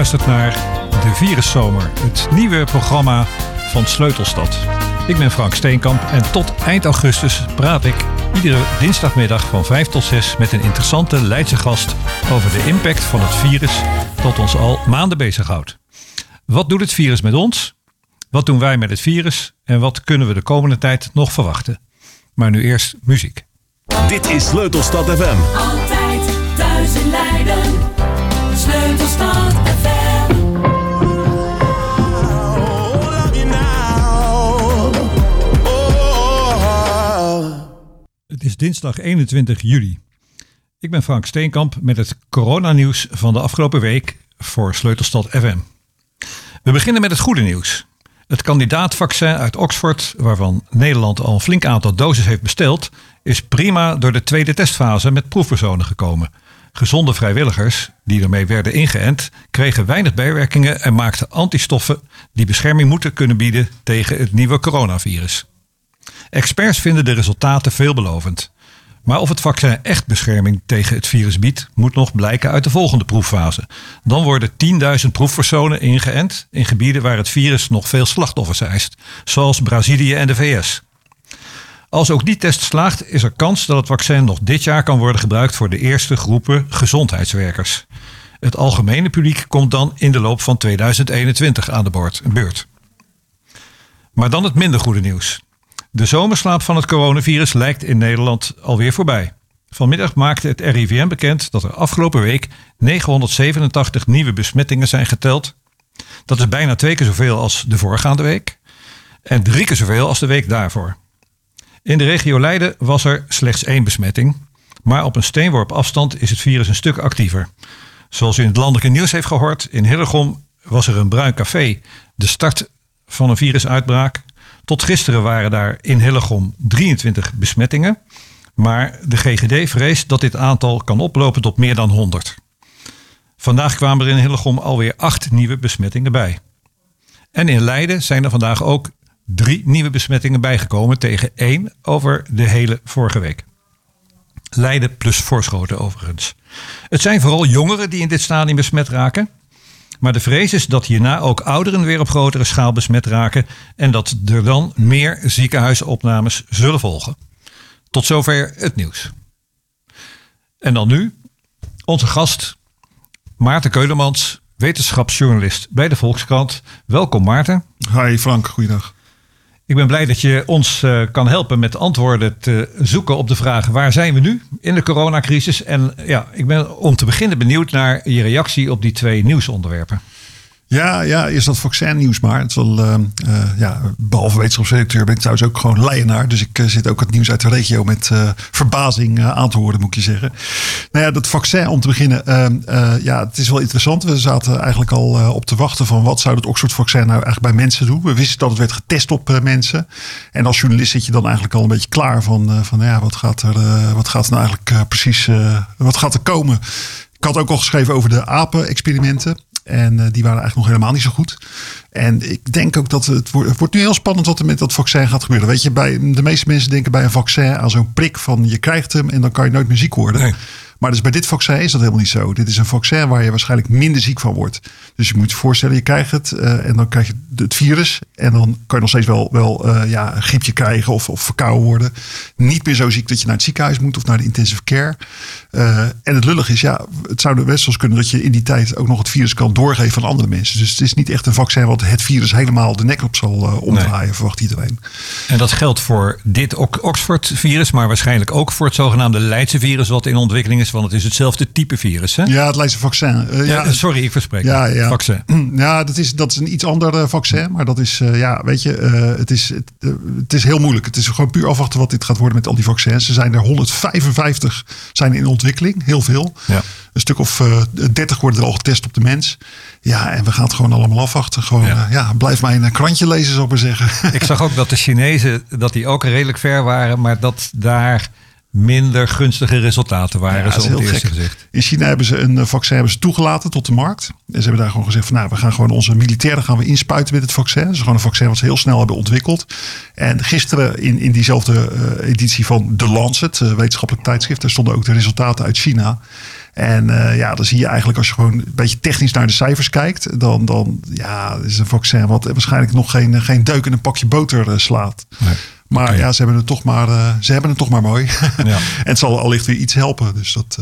luistert naar De Viruszomer, het nieuwe programma van Sleutelstad. Ik ben Frank Steenkamp en tot eind augustus praat ik iedere dinsdagmiddag van 5 tot 6 met een interessante Leidse gast over de impact van het virus dat ons al maanden bezighoudt. Wat doet het virus met ons? Wat doen wij met het virus? En wat kunnen we de komende tijd nog verwachten? Maar nu eerst muziek. Dit is Sleutelstad FM. Altijd thuis in Leiden. Sleutelstad FM. Het is dinsdag 21 juli. Ik ben Frank Steenkamp met het coronanieuws van de afgelopen week voor Sleutelstad FM. We beginnen met het goede nieuws. Het kandidaatvaccin uit Oxford, waarvan Nederland al een flink aantal doses heeft besteld, is prima door de tweede testfase met proefpersonen gekomen. Gezonde vrijwilligers, die ermee werden ingeënt, kregen weinig bijwerkingen en maakten antistoffen die bescherming moeten kunnen bieden tegen het nieuwe coronavirus. Experts vinden de resultaten veelbelovend. Maar of het vaccin echt bescherming tegen het virus biedt, moet nog blijken uit de volgende proeffase. Dan worden 10.000 proefpersonen ingeënt in gebieden waar het virus nog veel slachtoffers eist, zoals Brazilië en de VS. Als ook die test slaagt, is er kans dat het vaccin nog dit jaar kan worden gebruikt voor de eerste groepen gezondheidswerkers. Het algemene publiek komt dan in de loop van 2021 aan de beurt. Maar dan het minder goede nieuws. De zomerslaap van het coronavirus lijkt in Nederland alweer voorbij. Vanmiddag maakte het RIVM bekend dat er afgelopen week 987 nieuwe besmettingen zijn geteld. Dat is bijna 2 keer zoveel als de voorgaande week. En 3 keer zoveel als de week daarvoor. In de regio Leiden was er slechts 1 besmetting. Maar op een steenworp afstand is het virus een stuk actiever. Zoals u in het landelijke nieuws heeft gehoord, in Hillegom was er een bruin café de start van een virusuitbraak. Tot gisteren waren daar in Hillegom 23 besmettingen. Maar de GGD vreest dat dit aantal kan oplopen tot meer dan 100. Vandaag kwamen er in Hillegom alweer 8 nieuwe besmettingen bij. En in Leiden zijn er vandaag ook 3 nieuwe besmettingen bijgekomen tegen 1 over de hele vorige week. Leiden plus Voorschoten overigens. Het zijn vooral jongeren die in dit stadium besmet raken. Maar de vrees is dat hierna ook ouderen weer op grotere schaal besmet raken en dat er dan meer ziekenhuisopnames zullen volgen. Tot zover het nieuws. En dan nu onze gast Maarten Keulemans, wetenschapsjournalist bij de Volkskrant. Welkom Maarten. Hi Frank, goeiedag. Ik ben blij dat je ons kan helpen met antwoorden te zoeken op de vraag waar zijn we nu in de coronacrisis. En ja, ik ben om te beginnen benieuwd naar je reactie op die 2 nieuwsonderwerpen. Ja, eerst dat vaccinnieuws maar. Het is wel, behalve wetenschapsredacteur ben ik trouwens ook gewoon Leidenaar. Dus ik zit ook het nieuws uit de regio met verbazing aan te horen, moet ik je zeggen. Nou ja, dat vaccin om te beginnen. Het is wel interessant. We zaten eigenlijk al op te wachten van wat zou het Oxford-vaccin nou eigenlijk bij mensen doen. We wisten dat het werd getest op mensen. En als journalist zit je dan eigenlijk al een beetje klaar van wat gaat er nou eigenlijk precies, wat gaat er komen? Ik had ook al geschreven over de apen-experimenten. En die waren eigenlijk nog helemaal niet zo goed. En ik denk ook dat het wordt nu heel spannend wat er met dat vaccin gaat gebeuren. Weet je, de meeste mensen denken bij een vaccin aan zo'n prik van je krijgt hem en dan kan je nooit meer ziek worden. Nee. Maar dus bij dit vaccin is dat helemaal niet zo. Dit is een vaccin waar je waarschijnlijk minder ziek van wordt. Dus je moet je voorstellen, je krijgt het en dan krijg je het virus. En dan kan je nog steeds wel een griepje krijgen of verkouden worden. Niet meer zo ziek dat je naar het ziekenhuis moet of naar de intensive care. En het lullig is, het zou best wel kunnen dat je in die tijd ook nog het virus kan doorgeven aan andere mensen. Dus het is niet echt een vaccin wat het virus helemaal de nek op zal omdraaien, verwacht iedereen. En dat geldt voor dit Oxford-virus, maar waarschijnlijk ook voor het zogenaamde Leidse virus wat in ontwikkeling is. Want het is hetzelfde type virus, hè? Ja, het Leidse vaccin. Sorry, ik verspreek. Ja. Vaccin. Ja, dat is een iets ander vaccin. Maar dat is, het is heel moeilijk. Het is gewoon puur afwachten wat dit gaat worden met al die vaccins. Er zijn er 155 zijn in ontwikkeling. Heel veel. Ja. Een stuk of 30 worden er al getest op de mens. Ja, en we gaan het gewoon allemaal afwachten. Gewoon, blijf mij een krantje lezen, zou ik maar zeggen. Ik zag ook dat de Chinezen, dat die ook redelijk ver waren. Maar dat daar minder gunstige resultaten waren. dat is zo op heel het eerste gek. gezicht. In China hebben ze een vaccin toegelaten tot de markt. En ze hebben daar gewoon gezegd van we gaan gewoon onze militairen gaan we inspuiten met het vaccin. Dat is gewoon een vaccin wat ze heel snel hebben ontwikkeld. En gisteren in diezelfde editie van The Lancet, wetenschappelijk tijdschrift, daar stonden ook de resultaten uit China. En dan zie je eigenlijk als je gewoon een beetje technisch naar de cijfers kijkt, dan is een vaccin wat waarschijnlijk nog geen deuk in een pakje boter slaat. Nee. Maar ze hebben het toch maar mooi. Ja. En het zal allicht weer iets helpen. Dus dat,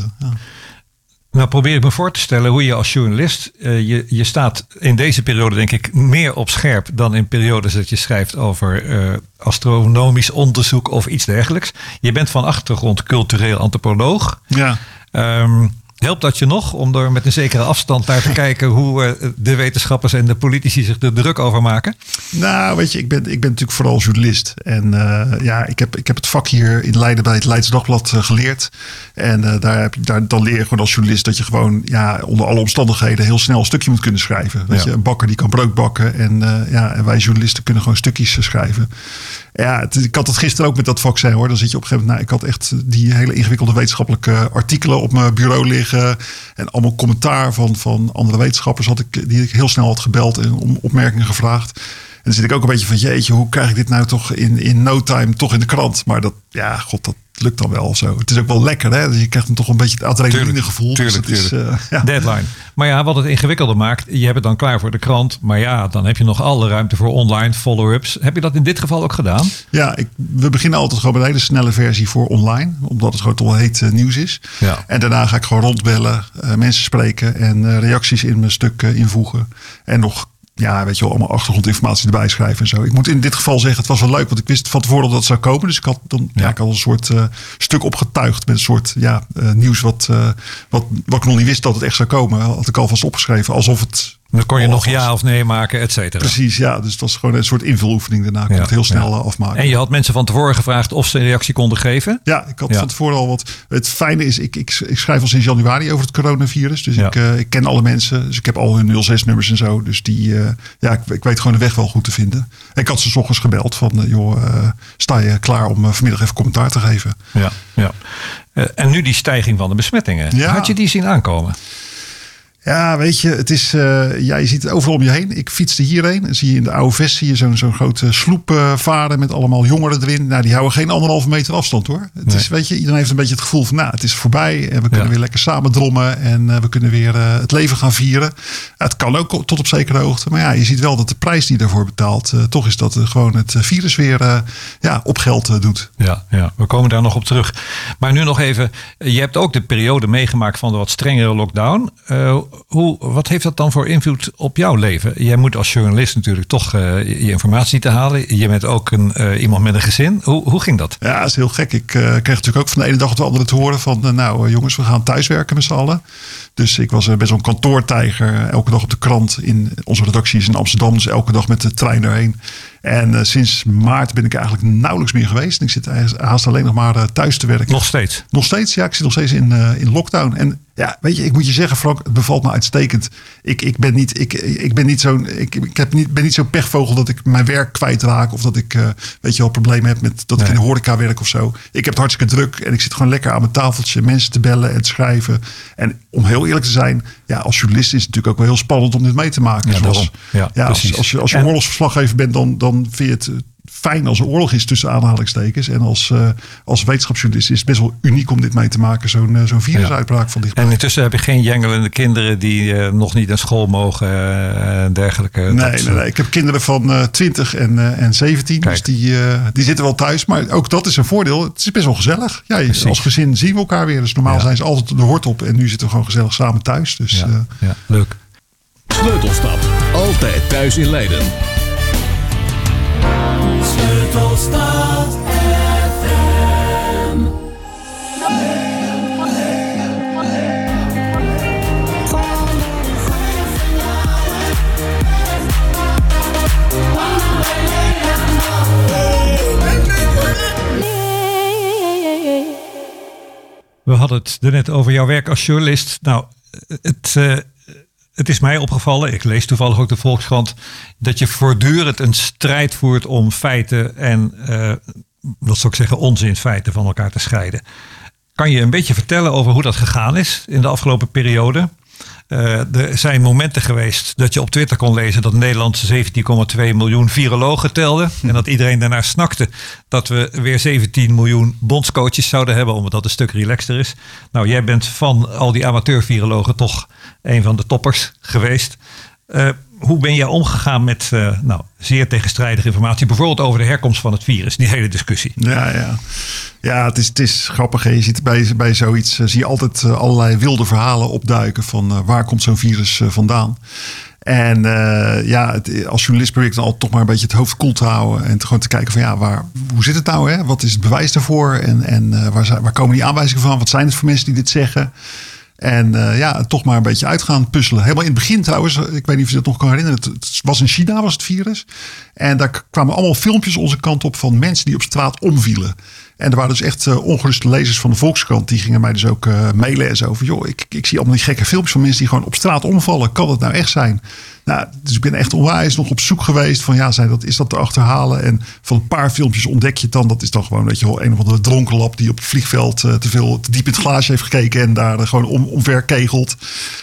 Nou probeer ik me voor te stellen hoe je als journalist, je staat in deze periode denk ik meer op scherp dan in periodes dat je schrijft over astronomisch onderzoek of iets dergelijks. Je bent van achtergrond cultureel antropoloog. Ja. Helpt dat je nog om er met een zekere afstand naar te kijken hoe de wetenschappers en de politici zich er druk over maken? Nou, weet je, ik ben natuurlijk vooral journalist. En ik heb het vak hier in Leiden bij het Leids Dagblad geleerd. En dan leer je gewoon als journalist dat je gewoon onder alle omstandigheden heel snel een stukje moet kunnen schrijven. Weet je, een bakker die kan brood bakken. En wij journalisten kunnen gewoon stukjes schrijven. Ja, ik had het gisteren ook met dat vaccin hoor. Dan zit je op een gegeven moment. Ik had echt die hele ingewikkelde wetenschappelijke artikelen op mijn bureau liggen. En allemaal commentaar van andere wetenschappers die ik heel snel had gebeld en om opmerkingen gevraagd. En dan zit ik ook een beetje van jeetje, hoe krijg ik dit nou toch in no time toch in de krant? Maar dat lukt dan wel of zo. Het is ook wel lekker, hè? Dus je krijgt dan toch een beetje het adrenaline gevoel. Tuurlijk. Ja. Deadline. Maar wat het ingewikkelder maakt, je hebt het dan klaar voor de krant. Maar dan heb je nog alle ruimte voor online follow-ups. Heb je dat in dit geval ook gedaan? Ja, we beginnen altijd gewoon met een hele snelle versie voor online. Omdat het gewoon toch wel heet nieuws is. Ja. En daarna ga ik gewoon rondbellen, mensen spreken en reacties in mijn stuk invoegen. En nog allemaal achtergrondinformatie erbij schrijven en zo. Ik moet in dit geval zeggen, het was wel leuk, want ik wist van tevoren dat het zou komen. Dus ik had een soort stuk opgetuigd met een soort nieuws wat ik nog niet wist dat het echt zou komen. Had ik alvast opgeschreven, alsof het... Dan kon je nog ja of nee maken, et cetera. Precies, ja. Dus het was gewoon een soort invuloefening. Daarna kon ik het heel snel afmaken. En je had mensen van tevoren gevraagd of ze een reactie konden geven? Ja, ik had van tevoren al wat. Het fijne is, ik schrijf al sinds januari over het coronavirus. Dus ik ken alle mensen. Dus ik heb al hun 06-nummers en zo. Dus ik weet gewoon de weg wel goed te vinden. En ik had ze 's ochtends gebeld van, sta je klaar om vanmiddag even commentaar te geven? Ja. En nu die stijging van de besmettingen. Ja. Had je die zien aankomen? Ja, weet je, het is, je ziet het overal om je heen. Ik fietste hierheen en zie je in de oude Vest zo'n grote sloep varen met allemaal jongeren erin. Nou, die houden geen 1,5 meter afstand hoor. Het is, weet je, iedereen heeft een beetje het gevoel van, het is voorbij en we kunnen weer lekker samen drommen en we kunnen weer het leven gaan vieren. Het kan ook tot op zekere hoogte, maar je ziet wel dat de prijs die je daarvoor betaalt, toch is dat gewoon het virus weer op geld doet. Ja, we komen daar nog op terug. Maar nu nog even, je hebt ook de periode meegemaakt van de wat strengere lockdown. Wat heeft dat dan voor invloed op jouw leven? Jij moet als journalist natuurlijk toch je informatie te halen. Je bent ook iemand met een gezin. Hoe ging dat? Ja, dat is heel gek. Ik kreeg natuurlijk ook van de ene dag op de andere te horen van... jongens, we gaan thuiswerken met z'n allen. Dus ik was best zo'n kantoortijger. Elke dag op de krant. Onze redactie is in Amsterdam. Dus elke dag met de trein erheen. En sinds maart ben ik eigenlijk nauwelijks meer geweest. En ik zit haast alleen nog maar thuis te werken. Nog steeds? Nog steeds, ja. Ik zit nog steeds in lockdown. En ja, weet je, ik moet je zeggen, Frank, het bevalt me uitstekend. Ik ben niet zo'n pechvogel dat ik mijn werk kwijtraak. Of dat ik problemen heb met dat ik in de horeca werk of zo. Ik heb het hartstikke druk. En ik zit gewoon lekker aan mijn tafeltje mensen te bellen en te schrijven. En om heel eerlijk te zijn, als journalist is het natuurlijk ook wel heel spannend om dit mee te maken. Als je oorlogsverslaggever bent, dan vind je het fijn als er oorlog is tussen aanhalingstekens. En als wetenschapsjournalist is het best wel uniek om dit mee te maken. Zo'n virusuitbraak van dichtbij. En intussen heb je geen jengelende kinderen die nog niet naar school mogen en dergelijke. Nee. Ik heb kinderen van 20 en 17. Kijk. Dus die zitten wel thuis. Maar ook dat is een voordeel. Het is best wel gezellig. Ja, als gezin zien we elkaar weer. Dus normaal zijn ze altijd de hort op. En nu zitten we gewoon gezellig samen thuis. Dus, leuk. Sleutelstad. Altijd thuis in Leiden. Sleutelstad FM. We hadden het er net over jouw werk als journalist. Nou, het is mij opgevallen, ik lees toevallig ook de Volkskrant, dat je voortdurend een strijd voert om feiten en dat zou ik zeggen, onzinfeiten van elkaar te scheiden. Kan je een beetje vertellen over hoe dat gegaan is in de afgelopen periode? Er zijn momenten geweest dat je op Twitter kon lezen dat Nederland 17,2 miljoen virologen telde. En dat iedereen daarnaar snakte dat we weer 17 miljoen bondscoaches zouden hebben, omdat dat een stuk relaxter is. Nou, jij bent van al die amateur-virologen toch een van de toppers geweest. Hoe ben jij omgegaan met zeer tegenstrijdige informatie, bijvoorbeeld over de herkomst van het virus, die hele discussie? Ja, het is grappig. Je ziet bij zoiets zie je altijd allerlei wilde verhalen opduiken van waar komt zo'n virus vandaan. En als journalist probeer ik dan altijd toch maar een beetje het hoofd koel te houden en gewoon te kijken van hoe zit het nou? Hè? Wat is het bewijs daarvoor? En waar komen die aanwijzingen van? Wat zijn het voor mensen die dit zeggen? En toch maar een beetje uit gaan puzzelen. Helemaal in het begin trouwens, ik weet niet of je dat nog kan herinneren. Het was in China, was het virus. En daar kwamen allemaal filmpjes onze kant op van mensen die op straat omvielen. En er waren dus echt ongeruste lezers van de Volkskrant. Die gingen mij dus ook mailen en zo van, joh, ik zie allemaal die gekke filmpjes van mensen die gewoon op straat omvallen. Kan dat nou echt zijn? Nou, dus ik ben echt onwijs nog op zoek geweest van is dat te achterhalen? En van een paar filmpjes ontdek je het dan. Dat is dan gewoon, weet je wel, een of andere dronkenlap die op het vliegveld te diep in het glaasje heeft gekeken en daar gewoon omver kegelt.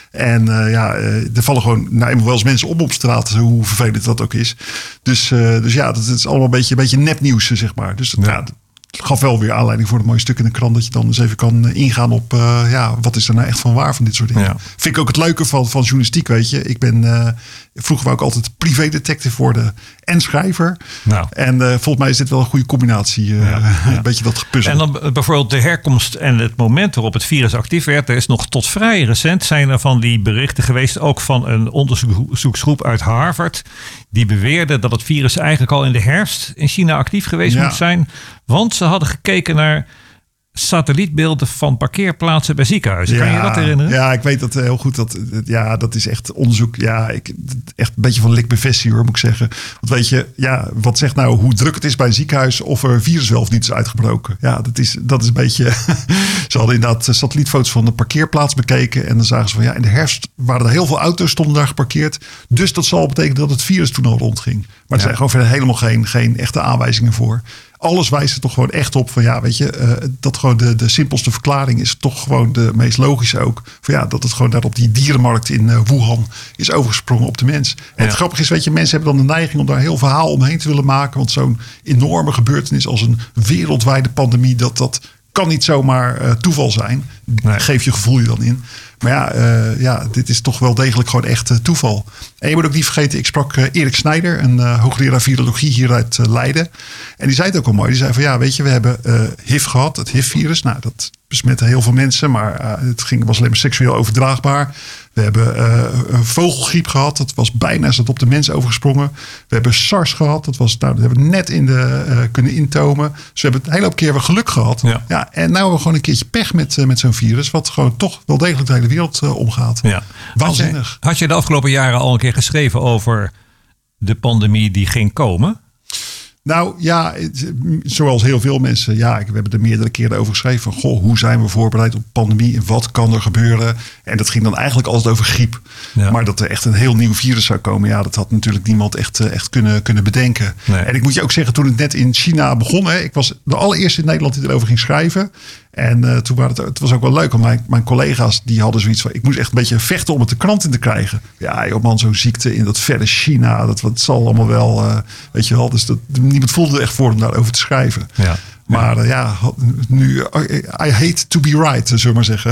En er vallen gewoon eenmaal wel eens mensen op straat, hoe vervelend dat ook is. Dus dat is allemaal een beetje nepnieuws, zeg maar. Dus het gaf wel weer aanleiding voor een mooi stuk in de krant, dat je dan eens even kan ingaan op wat is er nou echt van waar van dit soort dingen. Ja. Vind ik ook het leuke van journalistiek, weet je. Ik ben vroeger wou ik altijd privédetective worden en schrijver. Nou. En volgens mij is dit wel een goede combinatie. Een beetje dat gepuzzel. En dan bijvoorbeeld de herkomst en het moment waarop het virus actief werd. Er is nog tot vrij recent zijn er van die berichten geweest, ook van een onderzoeksgroep uit Harvard, die beweerde dat het virus eigenlijk al in de herfst in China actief geweest moet zijn. Want ze hadden gekeken naar satellietbeelden van parkeerplaatsen bij ziekenhuizen. Kan je dat herinneren? Ja, ik weet dat heel goed. Dat is echt onderzoek. Ja, echt een beetje van lik bevestiging, hoor, moet ik zeggen. Want weet je, wat zegt nou hoe druk het is bij een ziekenhuis of er een virus wel of niet is uitgebroken? Ja, dat is een beetje. Ze hadden inderdaad satellietfoto's van de parkeerplaats bekeken en dan zagen ze van in de herfst waren er heel veel auto's stonden daar geparkeerd. Dus dat zal betekenen dat het virus toen al rondging. Maar er zijn gewoon verder helemaal geen echte aanwijzingen voor. Alles wijst er toch gewoon echt op van dat gewoon de simpelste verklaring is toch gewoon de meest logische ook. Van dat het gewoon daar op die dierenmarkt in Wuhan is overgesprongen op de mens. En het grappige is, mensen hebben dan de neiging om daar heel verhaal omheen te willen maken. Want zo'n enorme gebeurtenis als een wereldwijde pandemie, dat kan niet zomaar toeval zijn. Nee. Geef je gevoel je dan in. Maar dit is toch wel degelijk gewoon echt toeval. En je moet ook niet vergeten, ik sprak Erik Snijder, een hoogleraar virologie hier uit Leiden. En die zei het ook al mooi. Die zei van we hebben HIV gehad, het HIV-virus. Nou, dat besmette heel veel mensen, maar het was alleen maar seksueel overdraagbaar. We hebben vogelgriep gehad, dat was bijna op de mens overgesprongen. We hebben SARS gehad, dat hebben we net kunnen intomen. Dus we hebben een hele hoop keer geluk gehad. Ja, en nu hebben we gewoon een keertje pech met zo'n virus, wat gewoon toch wel degelijk de hele wereld omgaat. Ja. Waanzinnig. Had je de afgelopen jaren al een keer geschreven over de pandemie die ging komen? Nou ja, zoals heel veel mensen. We hebben er meerdere keren over geschreven. Van hoe zijn we voorbereid op pandemie? En wat kan er gebeuren? En dat ging dan eigenlijk altijd over griep. Ja. Maar dat er echt een heel nieuw virus zou komen. Ja, dat had natuurlijk niemand echt kunnen bedenken. Nee. En ik moet je ook zeggen, toen het net in China begon. Ik was de allereerste in Nederland die erover ging schrijven. En toen het was ook wel leuk. Want mijn collega's die hadden zoiets van, ik moest echt een beetje vechten om het de krant in te krijgen. Ja, joh man, zo'n ziekte in dat verre China. Dat zal allemaal wel, weet je wel. Dus niemand voelde er echt voor om daarover te schrijven. Ja. Maar nu, I hate to be right, zullen we maar zeggen.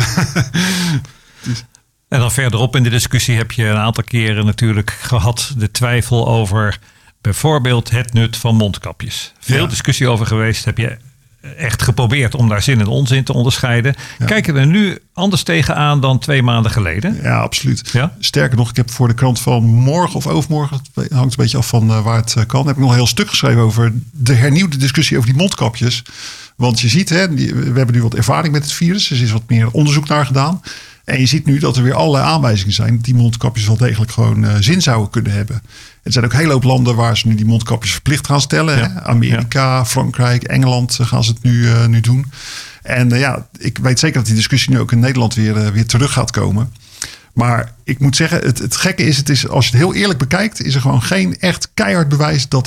En dan verderop in de discussie heb je een aantal keren natuurlijk gehad de twijfel over bijvoorbeeld het nut van mondkapjes. Veel discussie over geweest. Heb je echt geprobeerd om daar zin en onzin te onderscheiden. Ja. Kijken we er nu anders tegenaan dan 2 maanden geleden? Ja, absoluut. Ja? Sterker nog, ik heb voor de krant van morgen of overmorgen, het hangt een beetje af van waar het kan, heb ik nog een heel stuk geschreven over de hernieuwde discussie over die mondkapjes. Want je ziet, we hebben nu wat ervaring met het virus. Er is wat meer onderzoek naar gedaan. En je ziet nu dat er weer allerlei aanwijzingen zijn dat die mondkapjes wel degelijk gewoon zin zouden kunnen hebben. Er zijn ook een hele hoop landen waar ze nu die mondkapjes verplicht gaan stellen. Ja. Amerika, Frankrijk, Engeland gaan ze het nu doen. En ik weet zeker dat die discussie nu ook in Nederland weer terug gaat komen. Maar ik moet zeggen, het gekke is, als je het heel eerlijk bekijkt, is er gewoon geen echt keihard bewijs dat het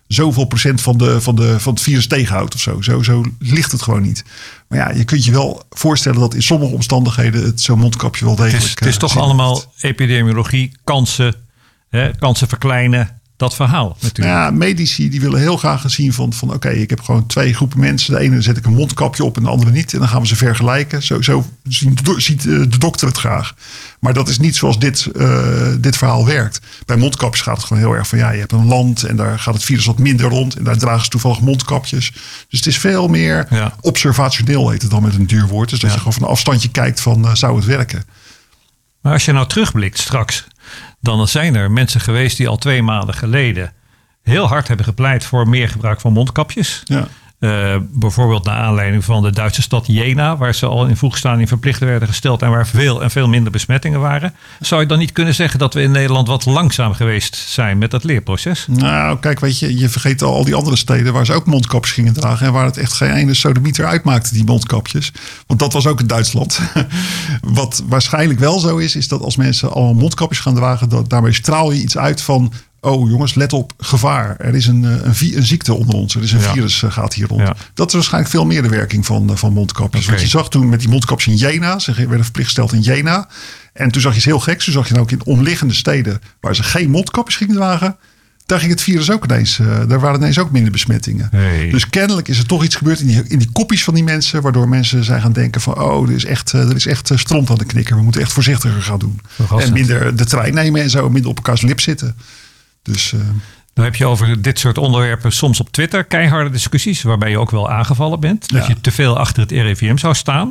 zoveel procent van het virus tegenhoudt of zo. Zo ligt het gewoon niet. Maar ja, je kunt je wel voorstellen dat in sommige omstandigheden het zo'n mondkapje wel degelijk... Het is toch allemaal epidemiologie, kansen verkleinen. Dat verhaal natuurlijk. Ja, medici die willen heel graag zien van oké, ik heb gewoon 2 groepen mensen. De ene zet ik een mondkapje op en de andere niet. En dan gaan we ze vergelijken. Zo ziet de dokter het graag. Maar dat is niet zoals dit verhaal werkt. Bij mondkapjes gaat het gewoon heel erg van je hebt een land en daar gaat het virus wat minder rond. En daar dragen ze toevallig mondkapjes. Dus het is veel meer observationeel, heet het dan met een duur woord. Dus dat je gewoon van een afstandje kijkt van zou het werken. Maar als je nou terugblikt straks, dan zijn er mensen geweest die al 2 maanden geleden heel hard hebben gepleit voor meer gebruik van mondkapjes. Ja. Bijvoorbeeld naar aanleiding van de Duitse stad Jena, waar ze al in vroeg stadium verplicht werden gesteld en waar veel minder besmettingen waren. Zou je dan niet kunnen zeggen dat we in Nederland wat langzaam geweest zijn met dat leerproces? Nou, kijk, weet je vergeet al die andere steden waar ze ook mondkapjes gingen dragen en waar het echt geen ene sodemieter uitmaakte, die mondkapjes. Want dat was ook in Duitsland. Wat waarschijnlijk wel zo is dat als mensen allemaal mondkapjes gaan dragen, daarmee straal je iets uit van... Oh jongens, let op, gevaar. Er is een ziekte onder ons. Er is een virus gaat hier rond. Ja. Dat is waarschijnlijk veel meer de werking van mondkapjes. Okay. Wat je zag toen met die mondkapjes in Jena. Ze werden verplicht gesteld in Jena. En toen zag je iets heel geks. Toen zag je dan ook in omliggende steden waar ze geen mondkapjes gingen dragen. Daar ging het virus ook ineens. Daar waren ineens ook minder besmettingen. Hey. Dus kennelijk is er toch iets gebeurd in die kopjes van die mensen. Waardoor mensen zijn gaan denken van er is echt stront aan de knikker. We moeten echt voorzichtiger gaan doen. En minder de trein nemen en zo. Minder op elkaars lip zitten. Dus, Dan heb je over dit soort onderwerpen soms op Twitter keiharde discussies. Waarbij je ook wel aangevallen bent. Dat je te veel achter het RIVM zou staan.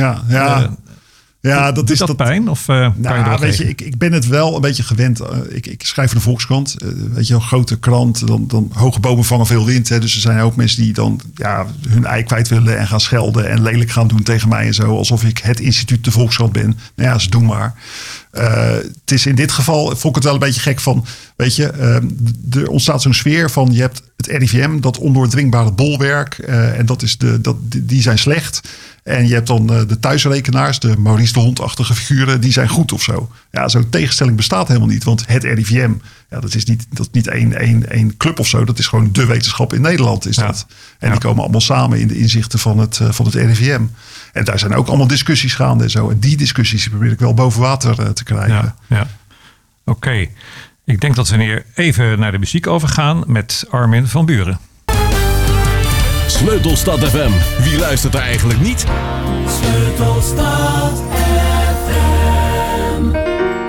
Ja, dat is dat pijn? Of kan je weet je, ik ben het wel een beetje gewend. Ik schrijf voor de Volkskrant. Weet je, een grote krant. Dan hoge bomen vangen veel wind. Hè, dus er zijn ook mensen die dan hun ei kwijt willen en gaan schelden en lelijk gaan doen tegen mij en zo. Alsof ik het instituut de Volkskrant ben. Nou ja, ze doen maar. Het is in dit geval, vond ik het wel een beetje gek van, weet je, er ontstaat zo'n sfeer van je hebt het RIVM, dat ondoordringbare bolwerk, en die zijn slecht. En je hebt dan de thuisrekenaars, de Maurice de Hond-achtige figuren, die zijn goed of zo. Ja, zo'n tegenstelling bestaat helemaal niet, want het RIVM, dat is niet één club of zo, dat is gewoon de wetenschap in Nederland is dat. En die komen allemaal samen in de inzichten van het RIVM. En daar zijn ook allemaal discussies gaande en zo. En die discussies probeer ik wel boven water te krijgen. Ja. Oké. Ik denk dat we nu even naar de muziek overgaan met Armin van Buuren. Sleutelstad FM. Wie luistert er eigenlijk niet? Sleutelstad FM.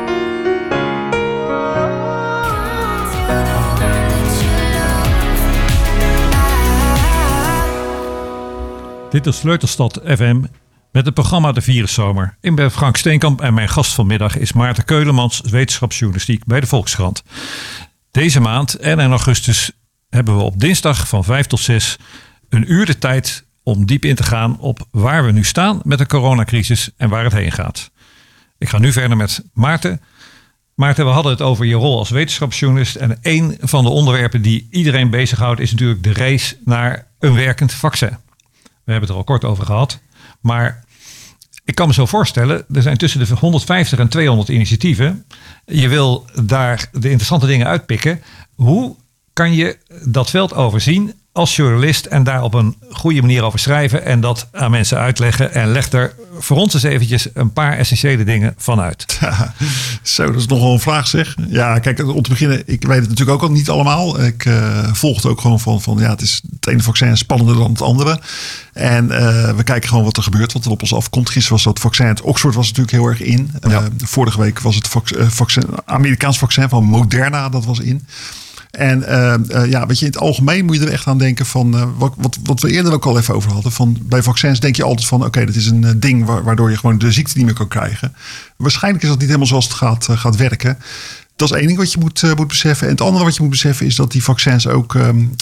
Dit is Sleutelstad FM met het programma De Viruszomer. Ik ben Frank Steenkamp en mijn gast vanmiddag is Maarten Keulemans, wetenschapsjournalistiek bij de Volkskrant. Deze maand en in augustus hebben we op dinsdag van 5 tot 6 een uur de tijd om diep in te gaan op waar we nu staan met de coronacrisis en waar het heen gaat. Ik ga nu verder met Maarten. Maarten, we hadden het over je rol als wetenschapsjournalist. En een van de onderwerpen die iedereen bezighoudt is natuurlijk de race naar een werkend vaccin. We hebben het er al kort over gehad. Maar ik kan me zo voorstellen, er zijn tussen de 150 en 200 initiatieven. Je wil daar de interessante dingen uitpikken. Hoe kan je dat veld overzien als journalist en daar op een goede manier over schrijven en dat aan mensen uitleggen? En leg er voor ons eens eventjes een paar essentiële dingen van uit. Ja, zo, dat is nogal een vraag zeg. Ja, kijk, om te beginnen, ik weet het natuurlijk ook al niet allemaal. Ik volg het ook gewoon van het is het ene vaccin spannender dan het andere. En we kijken gewoon wat er gebeurt, wat er op ons afkomt. Gisteren was dat vaccin, het Oxford was natuurlijk heel erg in. Ja. Vorige week was het Amerikaans vaccin van Moderna, dat was in. En weet je, in het algemeen moet je er echt aan denken van wat we eerder ook al even over hadden. Van, bij vaccins denk je altijd van oké, dat is een ding waardoor je gewoon de ziekte niet meer kan krijgen. Waarschijnlijk is dat niet helemaal zoals het gaat werken. Dat is één ding wat je moet beseffen. En het andere wat je moet beseffen is dat die vaccins ook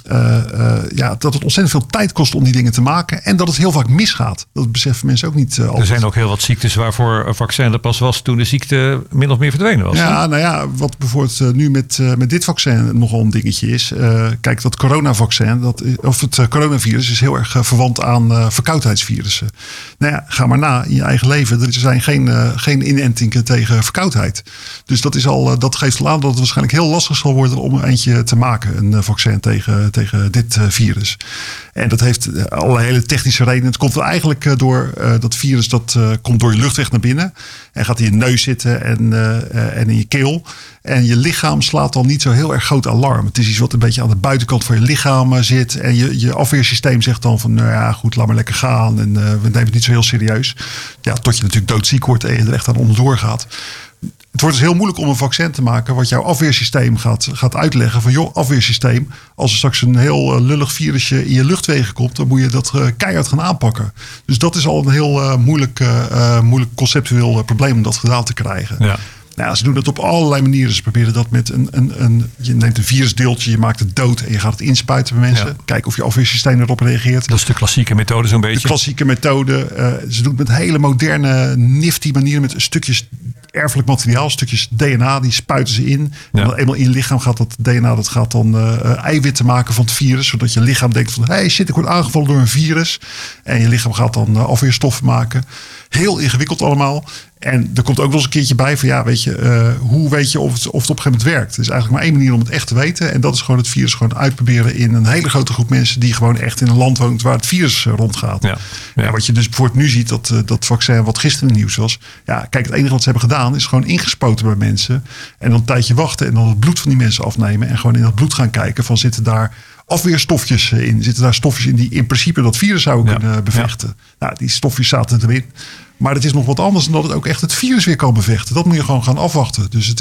dat het ontzettend veel tijd kost om die dingen te maken. En dat het heel vaak misgaat. Dat beseffen mensen ook niet altijd. Er zijn ook heel wat ziektes waarvoor een vaccin er pas was toen de ziekte min of meer verdwenen was. Ja, nou ja, wat bijvoorbeeld nu met dit vaccin nogal een dingetje is. Kijk, dat coronavaccin, het coronavirus is heel erg verwant aan verkoudheidsvirussen. Nou ja, ga maar na in je eigen leven. Er zijn geen inentingen tegen verkoudheid. Dus dat geeft geeft al aan dat het waarschijnlijk heel lastig zal worden om eentje te maken. Een vaccin tegen dit virus. En dat heeft allerlei hele technische redenen. Het komt eigenlijk door dat virus dat komt door je luchtweg naar binnen. En gaat in je neus zitten en in je keel. En je lichaam slaat dan niet zo heel erg groot alarm. Het is iets wat een beetje aan de buitenkant van je lichaam zit. En je afweersysteem zegt dan van, nou ja, goed, laat maar lekker gaan. En we nemen het niet zo heel serieus. Ja, tot je natuurlijk doodziek wordt en je er echt aan onderdoor gaat. Het wordt dus heel moeilijk om een vaccin te maken wat jouw afweersysteem gaat uitleggen. Van joh, afweersysteem, als er straks een heel lullig virusje in je luchtwegen komt, dan moet je dat keihard gaan aanpakken. Dus dat is al een heel moeilijk conceptueel probleem om dat gedaan te krijgen. Ja. Nou, ze doen dat op allerlei manieren. Ze proberen dat met je neemt een virusdeeltje, je maakt het dood en je gaat het inspuiten bij mensen. Ja. Kijken of je afweersysteem erop reageert. Dat is de klassieke methode zo'n beetje. De klassieke methode. Ze doen het met hele moderne, nifty manieren met stukjes erfelijk materiaal, stukjes DNA, die spuiten ze in. Ja. En dan eenmaal in je lichaam gaat dat DNA, dat gaat dan eiwitten maken van het virus, zodat je lichaam denkt van, hey shit, ik word aangevallen door een virus. En je lichaam gaat dan afweerstoffen maken. Heel ingewikkeld allemaal. En er komt ook wel eens een keertje bij van, ja, weet je, hoe weet je of het op een gegeven moment werkt? Er is eigenlijk maar één manier om het echt te weten. En dat is gewoon het virus gewoon uitproberen in een hele grote groep mensen die gewoon echt in een land woont waar het virus rondgaat. Ja. Ja, wat je dus bijvoorbeeld nu ziet, dat vaccin wat gisteren in het nieuws was. Ja, kijk, het enige wat ze hebben gedaan is gewoon ingespoten bij mensen. En dan een tijdje wachten en dan het bloed van die mensen afnemen. En gewoon in dat bloed gaan kijken van, zitten daar afweerstofjes in? Zitten daar stofjes in die in principe dat virus zouden kunnen bevechten? Ja. Nou, die stofjes zaten erin. Maar het is nog wat anders dan dat het ook echt het virus weer kan bevechten. Dat moet je gewoon gaan afwachten. Dus het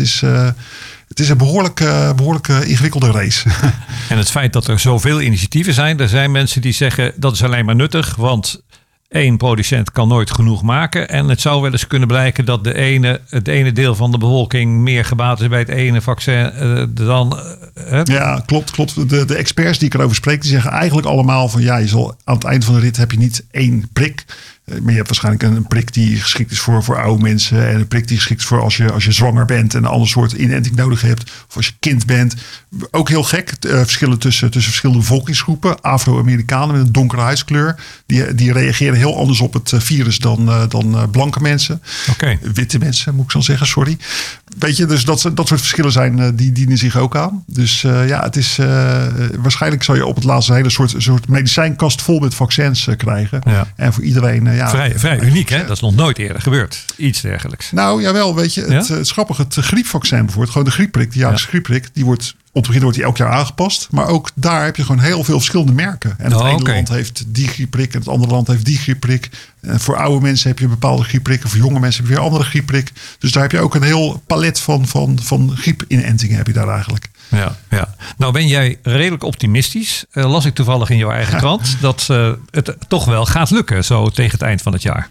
is een behoorlijk ingewikkelde race. En het feit dat er zoveel initiatieven zijn. Er zijn mensen die zeggen dat is alleen maar nuttig. Want één producent kan nooit genoeg maken. En het zou wel eens kunnen blijken dat het ene deel van de bevolking meer gebaat is bij het ene vaccin dan... Ja, klopt. De experts die ik erover spreek, die zeggen eigenlijk allemaal van, ja, je zal aan het eind van de rit heb je niet één prik. Maar je hebt waarschijnlijk een prik die geschikt is voor oude mensen. En een prik die geschikt is voor als je zwanger bent en een ander soort inenting nodig hebt. Of als je kind bent. Ook heel gek. Verschillen tussen verschillende bevolkingsgroepen. Afro-Amerikanen met een donkere huidskleur. Die reageren heel anders op het virus dan blanke mensen. Okay. Witte mensen, moet ik zo zeggen. Sorry. Weet je, dus dat soort verschillen zijn, die dienen zich ook aan. Dus ja, het is waarschijnlijk zal je op het laatste een hele soort medicijnkast vol met vaccins krijgen. Ja. En voor iedereen... vrij uniek, hè? Dat is nog nooit eerder gebeurd. Iets dergelijks. Nou, jawel, weet je. Het is grappig. Het griepvaccin bijvoorbeeld, gewoon de griepprik, de jaarlijkse griepprik, die wordt... Om te beginnen wordt die elk jaar aangepast. Maar ook daar heb je gewoon heel veel verschillende merken. En het ene land heeft die griepprik en het andere land heeft die griepprik. En voor oude mensen heb je een bepaalde griepprik. En voor jonge mensen heb je weer een andere griepprik. Dus daar heb je ook een heel palet van griepinentingen heb je daar eigenlijk. Ja. Nou ben jij redelijk optimistisch. Las ik toevallig in jouw eigen krant. Dat het toch wel gaat lukken zo tegen het eind van het jaar.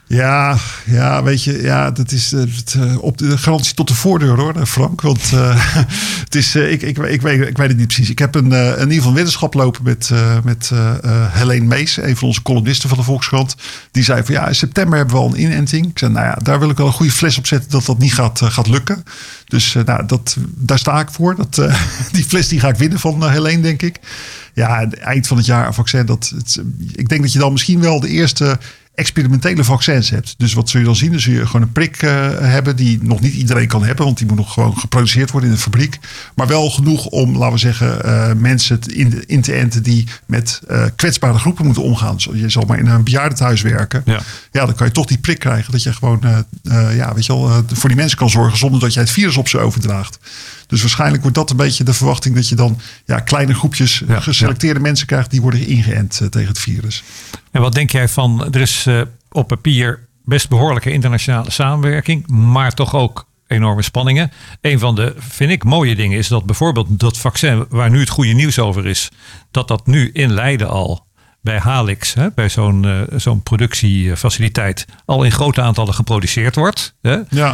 Ja, weet je, ja, dat is op de garantie tot de voordeur hoor, Frank. Want het is, ik weet het niet precies. Ik heb in ieder geval wetenschap lopen met Helene Mees, een van onze columnisten van de Volkskrant. Die zei van in september hebben we al een inenting. Ik zei, nou ja, daar wil ik wel een goede fles op zetten dat niet gaat lukken. Dus daar sta ik voor. Die fles die ga ik winnen van Helene, denk ik. Ja, eind van het jaar een vaccin. Ik denk dat je dan misschien wel de eerste experimentele vaccins hebt. Dus wat zul je dan zien? Dan zul je gewoon een prik hebben die nog niet iedereen kan hebben, want die moet nog gewoon geproduceerd worden in de fabriek. Maar wel genoeg om, laten we zeggen, mensen in te enten die met kwetsbare groepen moeten omgaan. Je zal maar in een bejaardentehuis werken. Ja, dan kan je toch die prik krijgen dat je gewoon weet je wel, voor die mensen kan zorgen zonder dat jij het virus op ze overdraagt. Dus waarschijnlijk wordt dat een beetje de verwachting dat je dan kleine groepjes geselecteerde mensen krijgt die worden ingeënt tegen het virus. En wat denk jij van, er is op papier best behoorlijke internationale samenwerking, maar toch ook enorme spanningen. Een van de, vind ik, mooie dingen is dat bijvoorbeeld dat vaccin waar nu het goede nieuws over is, dat nu in Leiden al bij Halix, bij zo'n productiefaciliteit, al in grote aantallen geproduceerd wordt. Hè? Ja.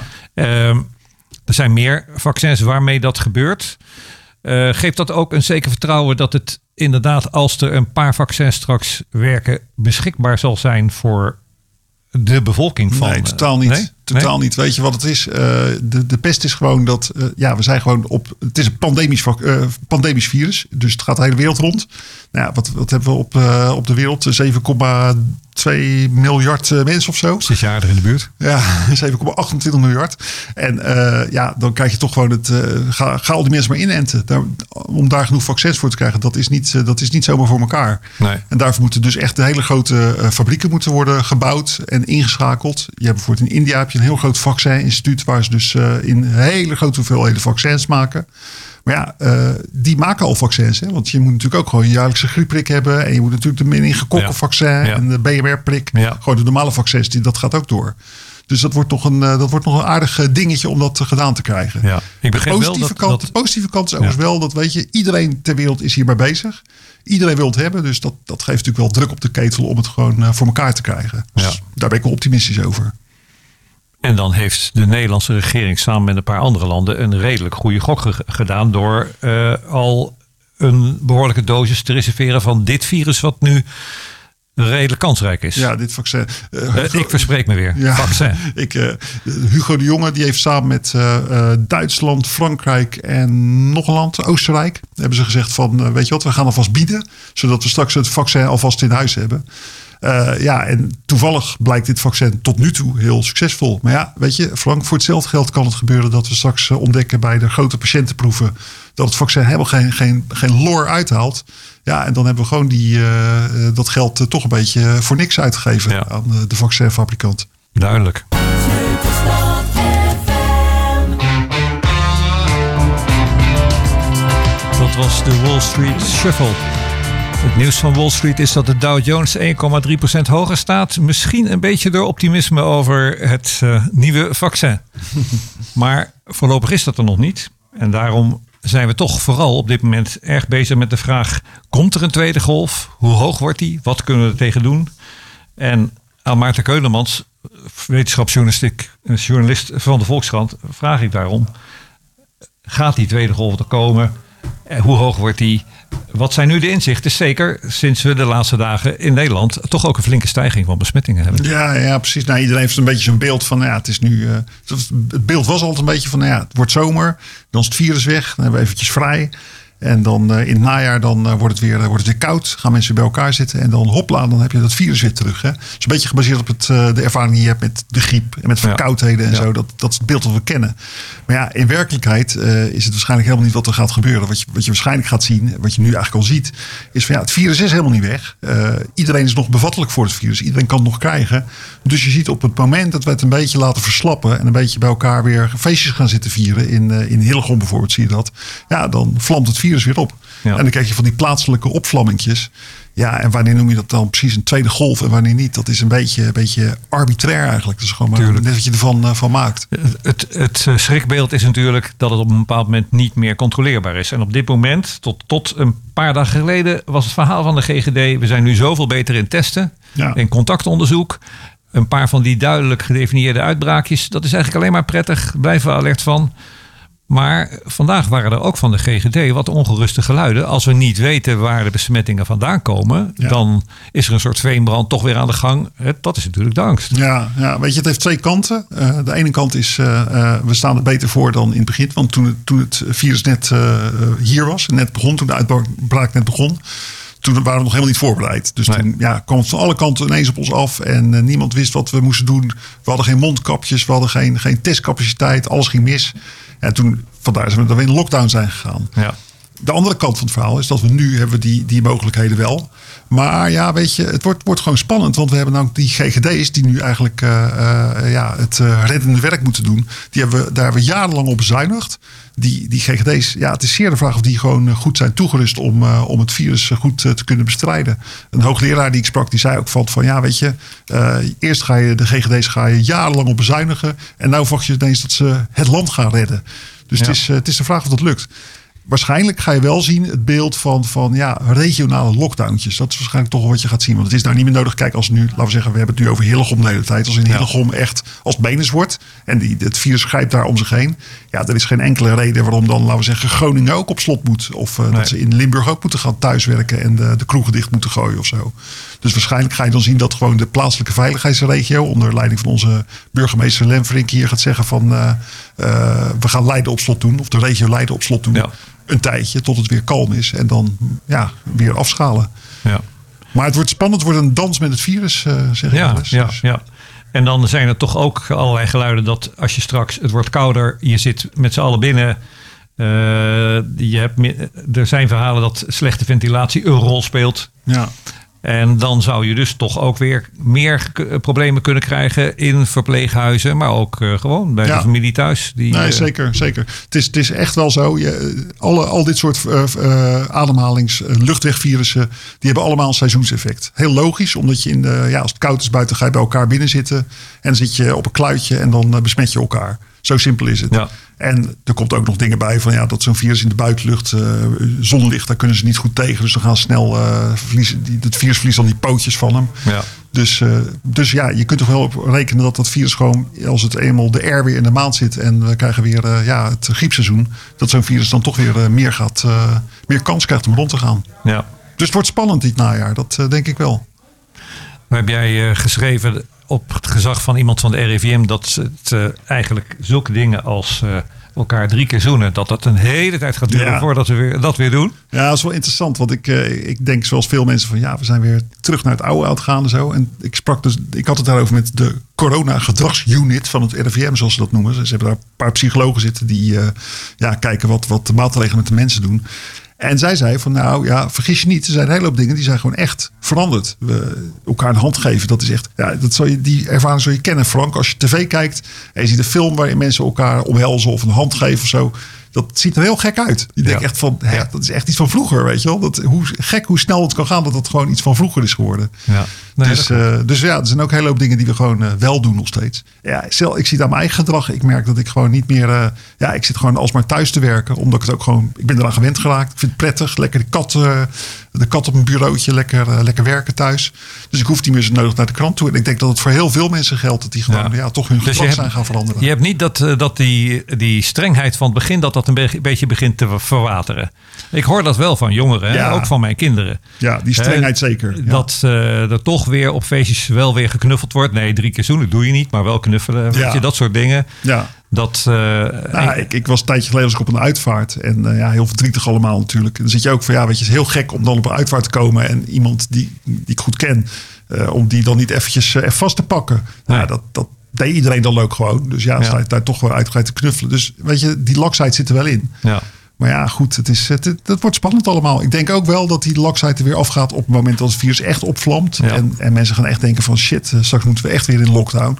Er zijn meer vaccins waarmee dat gebeurt. Geeft dat ook een zeker vertrouwen dat het inderdaad, als er een paar vaccins straks werken, beschikbaar zal zijn voor de bevolking van... Nee, totaal niet. Nee? Totaal niet. Weet je wat het is? De pest is gewoon dat... we zijn gewoon op... Het is een pandemisch virus. Dus het gaat de hele wereld rond. Nou ja, wat hebben we op de wereld? 7,2 miljard mensen of zo. 6 jaar er in de buurt. Ja, 7,28 miljard. En dan krijg je toch gewoon het... Ga al die mensen maar inenten. Om daar genoeg vaccins voor te krijgen. Dat is niet zomaar voor elkaar. Nee. En daarvoor moeten dus echt de hele grote fabrieken moeten worden gebouwd en ingeschakeld. Je hebt bijvoorbeeld in India heb je een heel groot vaccininstituut waar ze dus in hele grote hoeveelheden vaccins maken. Maar die maken al vaccins. Hè? Want je moet natuurlijk ook gewoon je jaarlijkse griepprik hebben. En je moet natuurlijk de meningokokken vaccin en de BMR-prik. Ja. Gewoon de normale vaccins, dat gaat ook door. Dus dat wordt nog een aardig dingetje om dat gedaan te krijgen. Ja. Ik begrijp de positieve kant is overigens wel dat, weet je, iedereen ter wereld is hierbij bezig. Iedereen wil het hebben. Dus dat geeft natuurlijk wel druk op de ketel om het gewoon voor elkaar te krijgen. Dus daar ben ik wel optimistisch over. En dan heeft de Nederlandse regering samen met een paar andere landen een redelijk goede gok gedaan door al een behoorlijke dosis te reserveren van dit virus wat nu redelijk kansrijk is. Ja, dit vaccin. Ik verspreek me weer. Ja, vaccin. Hugo de Jonge, die heeft samen met Duitsland, Frankrijk en nog een land, Oostenrijk, hebben ze gezegd van, weet je wat, we gaan alvast bieden, zodat we straks het vaccin alvast in huis hebben. En toevallig blijkt dit vaccin tot nu toe heel succesvol. Maar ja, weet je, Frank, voor hetzelfde geld kan het gebeuren dat we straks ontdekken bij de grote patiëntenproeven dat het vaccin helemaal geen lor uithaalt. Ja, en dan hebben we gewoon dat geld toch een beetje voor niks uitgegeven aan de vaccinfabrikant. Duidelijk. Dat was de Wall Street Shuffle. Het nieuws van Wall Street is dat de Dow Jones 1,3% hoger staat. Misschien een beetje door optimisme over het nieuwe vaccin. Maar voorlopig is dat er nog niet. En daarom zijn we toch vooral op dit moment erg bezig met de vraag: komt er een tweede golf? Hoe hoog wordt die? Wat kunnen we er tegen doen? En aan Maarten Keulemans, wetenschapsjournalist van de Volkskrant, vraag ik daarom: gaat die tweede golf er komen? Hoe hoog wordt die? Wat zijn nu de inzichten? Zeker sinds we de laatste dagen in Nederland toch ook een flinke stijging van besmettingen hebben. Ja, precies. Nou, iedereen heeft een beetje zo'n beeld van, het is nu. Het beeld was altijd een beetje van, het wordt zomer, dan is het virus weg, dan hebben we eventjes vrij. En dan in het najaar dan wordt het weer koud. Gaan mensen bij elkaar zitten. En dan hopla, dan heb je dat virus weer terug. Hè? Het is een beetje gebaseerd op de ervaring die je hebt met de griep. En met verkoudheden en zo. Dat is het beeld dat we kennen. Maar ja, in werkelijkheid is het waarschijnlijk helemaal niet wat er gaat gebeuren. Wat je waarschijnlijk gaat zien, wat je nu eigenlijk al ziet, is van het virus is helemaal niet weg. Iedereen is nog bevattelijk voor het virus. Iedereen kan het nog krijgen. Dus je ziet op het moment dat we het een beetje laten verslappen en een beetje bij elkaar weer feestjes gaan zitten vieren. In Hillegom bijvoorbeeld zie je dat. Ja, dan vlamt het virus weer op. Ja. En dan krijg je van die plaatselijke opvlammingjes. Ja, en wanneer noem je dat dan precies een tweede golf en wanneer niet? Dat is een beetje arbitrair eigenlijk. Dat is gewoon maar net wat je ervan van maakt. Het schrikbeeld is natuurlijk dat het op een bepaald moment niet meer controleerbaar is. En op dit moment, tot een paar dagen geleden, was het verhaal van de GGD: we zijn nu zoveel beter in testen, in contactonderzoek. Een paar van die duidelijk gedefinieerde uitbraakjes, dat is eigenlijk alleen maar prettig. Blijven we alert van. Maar vandaag waren er ook van de GGD wat ongeruste geluiden. Als we niet weten waar de besmettingen vandaan komen, dan is er een soort veenbrand toch weer aan de gang. Dat is natuurlijk de angst. Ja, weet je, het heeft twee kanten. De ene kant is, we staan er beter voor dan in het begin. Want toen het virus net hier was, net begon, toen de uitbraak net begon, toen waren we nog helemaal niet voorbereid. Dus toen kwam het van alle kanten ineens op ons af. En niemand wist wat we moesten doen. We hadden geen mondkapjes, we hadden geen testcapaciteit. Alles ging mis. En vandaar zijn we dat we in lockdown zijn gegaan. Ja. De andere kant van het verhaal is dat we nu hebben die mogelijkheden wel. Maar weet je, het wordt gewoon spannend. Want we hebben nou die GGD's die nu eigenlijk het reddende werk moeten doen. Daar hebben we jarenlang op bezuinigd. Die GGD's, het is zeer de vraag of die gewoon goed zijn toegerust om het virus goed te kunnen bestrijden. Een hoogleraar die ik sprak, die zei ook van weet je, eerst ga je de GGD's jarenlang op bezuinigen. En nou verwacht je ineens dat ze het land gaan redden. Dus het is de vraag of dat lukt. waarschijnlijk ga je wel zien het beeld van regionale lockdowntjes. Dat is waarschijnlijk toch wat je gaat zien. Want het is nou niet meer nodig. Kijk, als nu, laten we zeggen, we hebben het nu over Hillegom de hele tijd. Als in Hillegom echt als het menens wordt en het virus grijpt daar om zich heen. Ja, er is geen enkele reden waarom dan, laten we zeggen, Groningen ook op slot moet. Of dat ze in Limburg ook moeten gaan thuiswerken en de kroegen dicht moeten gooien of zo. Dus waarschijnlijk ga je dan zien dat gewoon de plaatselijke veiligheidsregio onder leiding van onze burgemeester Lemfrink hier gaat zeggen van we gaan Leiden op slot doen. Of de regio Leiden op slot doen. Ja. Een tijdje tot het weer kalm is. En dan weer afschalen. Ja. Maar het wordt spannend. Het wordt een dans met het virus, zeg ik wel eens. Ja. En dan zijn er toch ook allerlei geluiden dat als je straks, het wordt kouder, je zit met z'n allen binnen. Er zijn verhalen dat slechte ventilatie een rol speelt. Ja. En dan zou je dus toch ook weer meer problemen kunnen krijgen in verpleeghuizen. Maar ook gewoon bij de familie thuis. Nee, zeker. Het is echt wel zo. Al dit soort luchtwegvirussen, die hebben allemaal een seizoenseffect. Heel logisch, omdat je als het koud is buiten ga je bij elkaar binnen zitten. En dan zit je op een kluitje en dan besmet je elkaar. Zo simpel is het. Ja. En er komt ook nog dingen bij van dat zo'n virus in de buitenlucht, zonlicht, daar kunnen ze niet goed tegen. Dus dan gaan ze snel het virus verliest dan die pootjes van hem. Ja. Dus je kunt toch wel op rekenen dat virus gewoon, als het eenmaal de R weer in de maand zit en we krijgen weer het griepseizoen, dat zo'n virus dan toch weer meer kans krijgt om rond te gaan. Ja. Dus het wordt spannend dit najaar, dat denk ik wel. Maar heb jij geschreven op het gezag van iemand van de RIVM dat het eigenlijk zulke dingen als elkaar 3 keer zoenen, dat een hele tijd gaat duren voordat we dat weer doen? Ja, dat is wel interessant. Want ik denk zoals veel mensen van we zijn weer terug naar het oude aan het gaan en zo. En ik had het daarover met de corona-gedragsunit van het RIVM, zoals ze dat noemen. Ze hebben daar een paar psychologen zitten die kijken wat de maatregelen met de mensen doen. En zij zei van vergis je niet. Er zijn een hele hoop dingen die zijn gewoon echt veranderd. We elkaar een hand geven, dat is echt. Ja, die ervaring zul je kennen, Frank. Als je tv kijkt en je ziet een film waarin mensen elkaar omhelzen of een hand geven of zo. Dat ziet er heel gek uit. Je denkt echt van, dat is echt iets van vroeger, weet je wel. Hoe snel het kan gaan dat gewoon iets van vroeger is geworden. Ja. Nee, dus er zijn ook een hele hoop dingen die we gewoon wel doen nog steeds. Ja, ik zie het aan mijn eigen gedrag. Ik merk dat ik gewoon niet meer... ik zit gewoon alsmaar thuis te werken. Omdat ik het ook gewoon... Ik ben eraan gewend geraakt. Ik vind het prettig. Lekker de kat op mijn bureautje. Lekker werken thuis. Dus ik hoef niet meer zo nodig naar de krant toe. En ik denk dat het voor heel veel mensen geldt. Dat die gewoon toch hun gedrag zijn gaan veranderen. Je hebt niet dat die strengheid van het begin... dat een beetje begint te verwateren. Ik hoor dat wel van jongeren. Ook van mijn kinderen. Ja, die strengheid zeker. Ja. Dat er toch weer op feestjes wel weer geknuffeld wordt. Nee, 3 keer zoenen doe je niet. Maar wel knuffelen. Weet je, dat soort dingen. Ja. Ik was een tijdje geleden op een uitvaart. En heel verdrietig allemaal natuurlijk. Dan zit je ook van het is heel gek om dan op een uitvaart te komen. En iemand die ik goed ken. Om die dan niet eventjes vast te pakken. Nee. Dat deed iedereen dan ook gewoon. Dus sta je daar toch wel uitgebreid te knuffelen. Dus weet je, die laksheid zit er wel in. Ja. Maar goed, het wordt spannend allemaal. Ik denk ook wel dat die laksheid er weer afgaat op het moment dat het virus echt opvlamt. Ja. En mensen gaan echt denken van shit, straks moeten we echt weer in lockdown.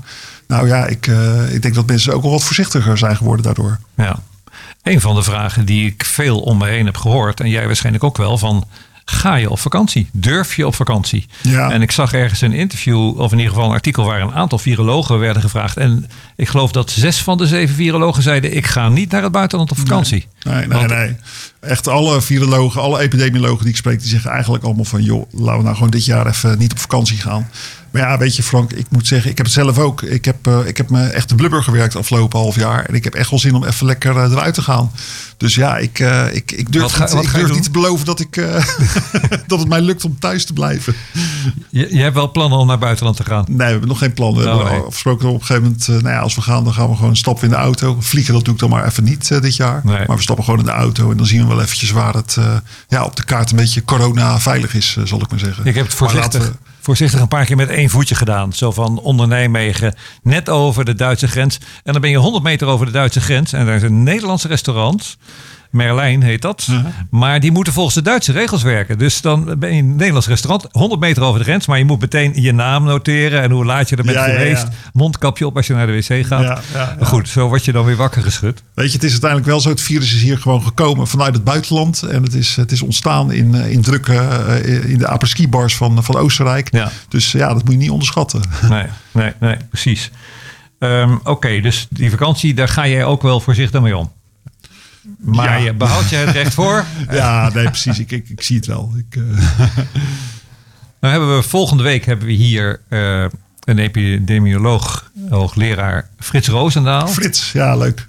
Ik denk dat mensen ook wel wat voorzichtiger zijn geworden daardoor. Ja. Een van de vragen die ik veel om me heen heb gehoord, en jij waarschijnlijk ook wel, van ga je op vakantie? Durf je op vakantie? Ja. En ik zag ergens een interview, of in ieder geval een artikel waar een aantal virologen werden gevraagd. En ik geloof dat 6 van de 7 virologen zeiden, ik ga niet naar het buitenland op vakantie. Nee. Echt alle virologen, alle epidemiologen die ik spreek, die zeggen eigenlijk allemaal van joh, laten we nou gewoon dit jaar even niet op vakantie gaan. Maar weet je Frank, ik moet zeggen, ik heb het zelf ook. Ik heb me echt de blubber gewerkt afgelopen half jaar. En ik heb echt wel zin om even lekker eruit te gaan. Dus ik durf niet te beloven dat dat het mij lukt om thuis te blijven. Je hebt wel plannen om naar buitenland te gaan? Nee, we hebben nog geen plan. We hebben afgesproken op een gegeven moment, als we gaan, dan gaan we gewoon stappen in de auto. Vliegen, dat doe ik dan maar even niet dit jaar. Nee. Maar we stappen gewoon in de auto en dan zien we wel eventjes waar het op de kaart een beetje corona veilig is, zal ik maar zeggen. Ik heb het voorzichtig een paar keer met 1 voetje gedaan. Zo van onder Nijmegen, net over de Duitse grens. En dan ben je 100 meter over de Duitse grens. En daar is een Nederlandse restaurant. Merlijn heet dat. Uh-huh. Maar die moeten volgens de Duitse regels werken. Dus dan ben je in een Nederlands restaurant, 100 meter over de grens. Maar je moet meteen je naam noteren en hoe laat je er bent geweest. Ja. Mondkapje op als je naar de wc gaat. Ja. Goed, zo word je dan weer wakker geschud. Weet je, het is uiteindelijk wel zo. Het virus is hier gewoon gekomen vanuit het buitenland. En het is ontstaan in de apres-ski bars van Oostenrijk. Ja. Dus dat moet je niet onderschatten. Nee, precies. Oké, dus die vakantie, daar ga jij ook wel voorzichtig mee om. Maar je behoudt je het recht voor. Ja, nee, precies. Ik zie het wel. Nou hebben we volgende week hier een epidemioloog, hoogleraar Frits Roosendaal. Frits, ja, leuk.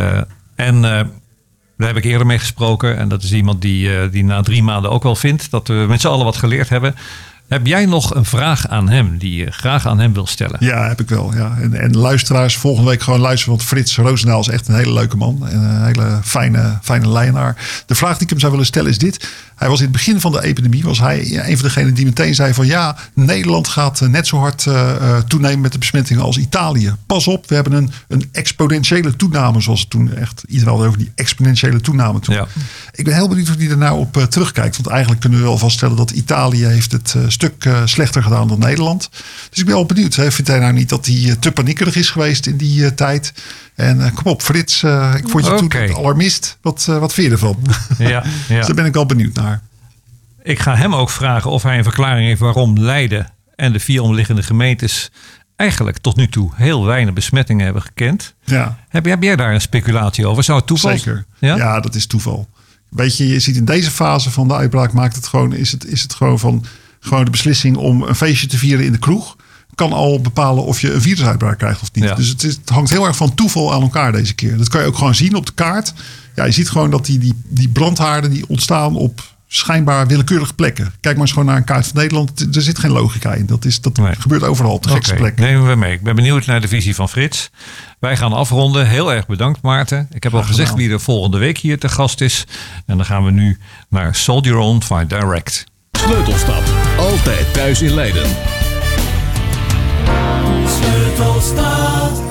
Daar heb ik eerder mee gesproken. En dat is iemand die na 3 maanden ook wel vindt dat we met z'n allen wat geleerd hebben. Heb jij nog een vraag aan hem die je graag aan hem wil stellen? Ja, heb ik wel. Ja. En luisteraars, volgende week gewoon luisteren. Want Frits Roosendaal is echt een hele leuke man. En een hele fijne leienaar. De vraag die ik hem zou willen stellen is dit. Hij was in het begin van de epidemie. Was hij een van degenen die meteen zei van ja, Nederland gaat net zo hard toenemen met de besmettingen als Italië. Pas op, we hebben een exponentiële toename. Zoals het toen echt iedereen had over die exponentiële toename toen. Ja. Ik ben heel benieuwd hoe hij er nou op terugkijkt. Want eigenlijk kunnen we wel vaststellen dat Italië heeft het stuk slechter gedaan dan Nederland. Dus ik ben wel benieuwd. Vindt hij nou niet dat hij te paniekerig is geweest in die tijd? En kom op, Frits. Ik vond je toen alarmist. Wat vind je ervan? Ja. Dus daar ben ik wel benieuwd naar. Ik ga hem ook vragen of hij een verklaring heeft waarom Leiden en de 4 omliggende gemeentes eigenlijk tot nu toe heel weinig besmettingen hebben gekend. Ja. Heb jij daar een speculatie over? Zou het toeval zijn? Zeker. Ja, dat is toeval. Weet je ziet in deze fase van de uitbraak is het gewoon de beslissing om een feestje te vieren in de kroeg. Kan al bepalen of je een virusuitbraak krijgt of niet. Ja. Dus het hangt heel erg van toeval aan elkaar deze keer. Dat kan je ook gewoon zien op de kaart. Ja, je ziet gewoon dat die brandhaarden die ontstaan op schijnbaar willekeurige plekken. Kijk maar eens gewoon naar een kaart van Nederland. Er zit geen logica in. Dat gebeurt overal op de gekste plekken. Nemen we mee. Ik ben benieuwd naar de visie van Frits. Wij gaan afronden. Heel erg bedankt, Maarten. Ik heb al gezegd wie er volgende week hier te gast is. En dan gaan we nu naar Soldier On Fire Direct. Sleutelstap. Altijd thuis in Leiden. Sleutelstad.